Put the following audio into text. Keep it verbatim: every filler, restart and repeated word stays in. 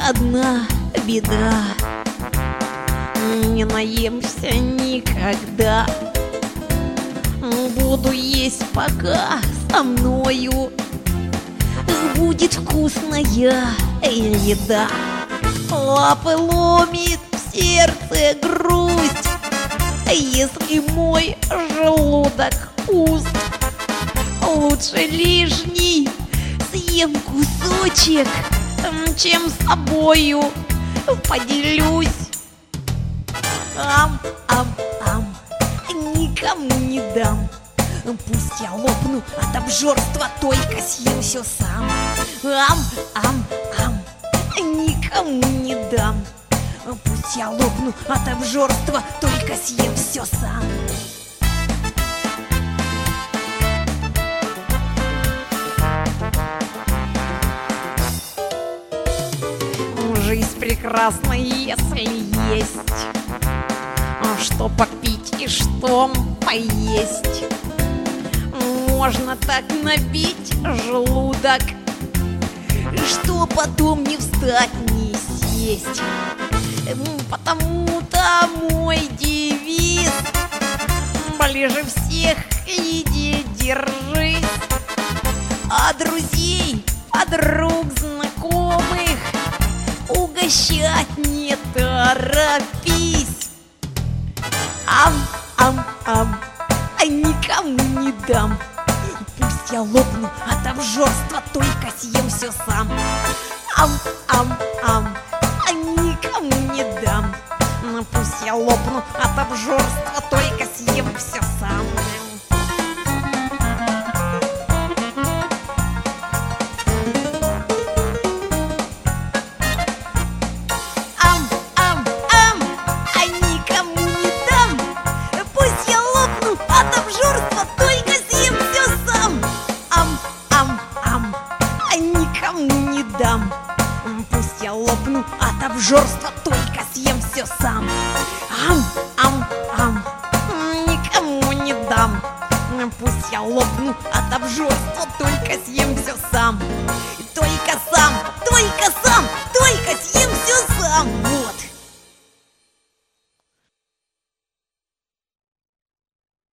одна беда: не наемся никогда. Буду есть пока со мною будет вкусная еда. Лапы ломит в сердце грусть, если мой желудок пуст. Лучше лишний съем кусочек, чем с тобою поделюсь. Ам, ам, ам, никому не дам. Пусть я лопну от обжорства, только съем все сам. Ам, ам, ам, никому не дам. Пусть я лопну от обжорства, только съем все сам. Жизнь прекрасна, если есть что попить и что поесть. Можно так набить желудок, что потом не встать, не сесть. Потому-то мой девиз: ближе всех к еде держись, а друзей, подруг, знакомых угощать не торопись. Ам, ам, ам, а никому не дам. Пусть я лопну от обжорства, только съем все сам. Ам, ам, ам, а никому не дам. Пусть я лопну от обжорства, только съем все сам. Не дам. Пусть я лопну от обжорства, только съем все сам. Ам, ам, ам, никому не дам. Пусть я лопну от обжорства, только съем все сам.